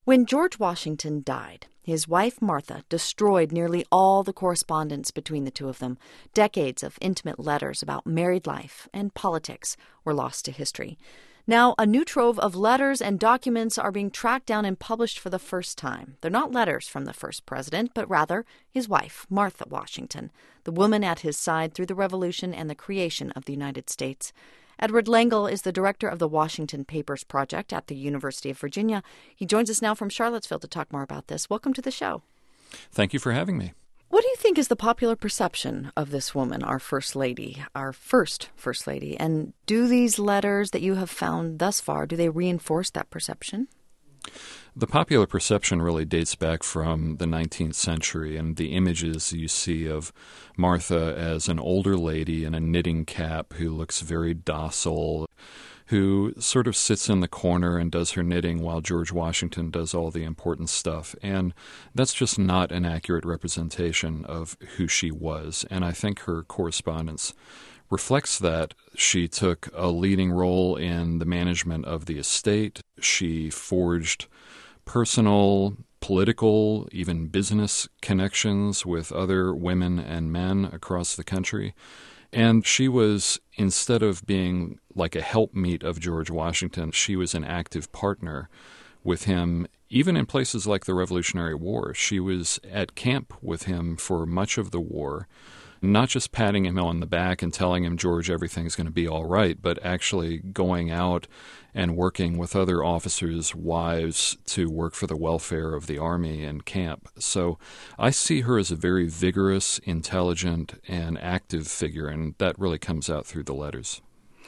When George Washington died, his wife Martha destroyed nearly all the correspondence between the two of them. Decades of intimate letters about married life and politics were lost to history. Now, a new trove of letters and documents are being tracked down and published for the first time. They're not letters from the first president, but rather his wife, Martha Washington, the woman at his side through the Revolution and the creation of the United States. Edward Lengel is the director of the Washington Papers Project at the University of Virginia. He joins us now from Charlottesville to talk more about this. Welcome to the show. Thank you for having me. What do you think is the popular perception of this woman, our First Lady, our first First Lady? And do these letters that you have found thus far, do they reinforce that perception? The popular perception really dates back from the 19th century, and the images you see of Martha as an older lady in a knitting cap who looks very docile, who sort of sits in the corner and does her knitting while George Washington does all the important stuff. And that's just not an accurate representation of who she was. And I think her correspondence reflects that. She took a leading role in the management of the estate. She forged personal, political, even business connections with other women and men across the country. And she was, instead of being like a helpmeet of George Washington, she was an active partner with him, even in places like the Revolutionary War. She was at camp with him for much of the war, not just patting him on the back and telling him, George, everything's going to be all right, but actually going out and working with other officers' wives to work for the welfare of the army and camp. So I see her as a very vigorous, intelligent, and active figure, and that really comes out through the letters.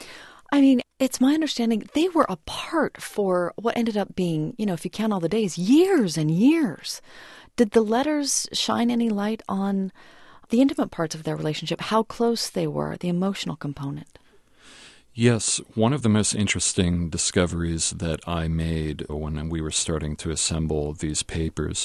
I mean, it's my understanding they were apart for what ended up being, if you count all the days, years and years. Did the letters shine any light on the intimate parts of their relationship, how close they were, the emotional component? Yes, one of the most interesting discoveries that I made when we were starting to assemble these papers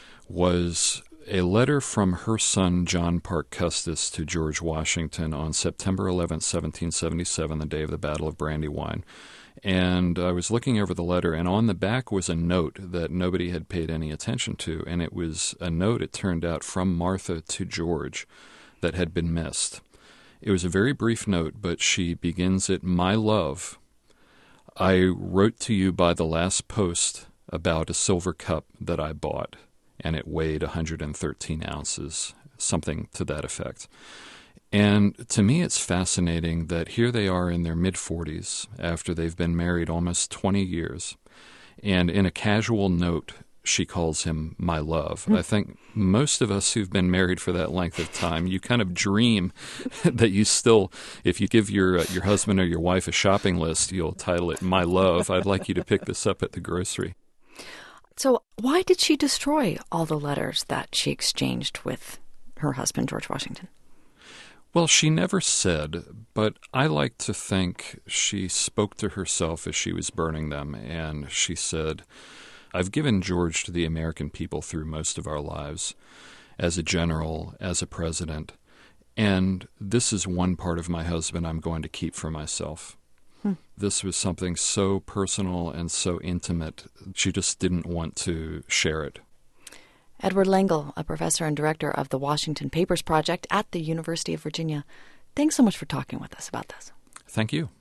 was a letter from her son, John Parke Custis, to George Washington on September 11th, 1777, the day of the Battle of Brandywine. And I was looking over the letter, and on the back was a note that nobody had paid any attention to, and it was a note, it turned out, from Martha to George that had been missed. It was a very brief note, but she begins it, "My love, I wrote to you by the last post about a silver cup that I bought, and it weighed 113 ounces, something to that effect." And to me, it's fascinating that here they are in their mid-40s, after they've been married almost 20 years, and in a casual note, she calls him my love. I think most of us who've been married for that length of time, you kind of dream that you still, if you give your husband or your wife a shopping list, you'll title it My Love. I'd like you to pick this up at the grocery. So why did she destroy all the letters that she exchanged with her husband, George Washington? Well, she never said, but I like to think she spoke to herself as she was burning them, and she said, I've given George to the American people through most of our lives, as a general, as a president, and this is one part of my husband I'm going to keep for myself. This was something so personal and so intimate, she just didn't want to share it. Edward Lengel, a professor and director of the Washington Papers Project at the University of Virginia. Thanks so much for talking with us about this. Thank you.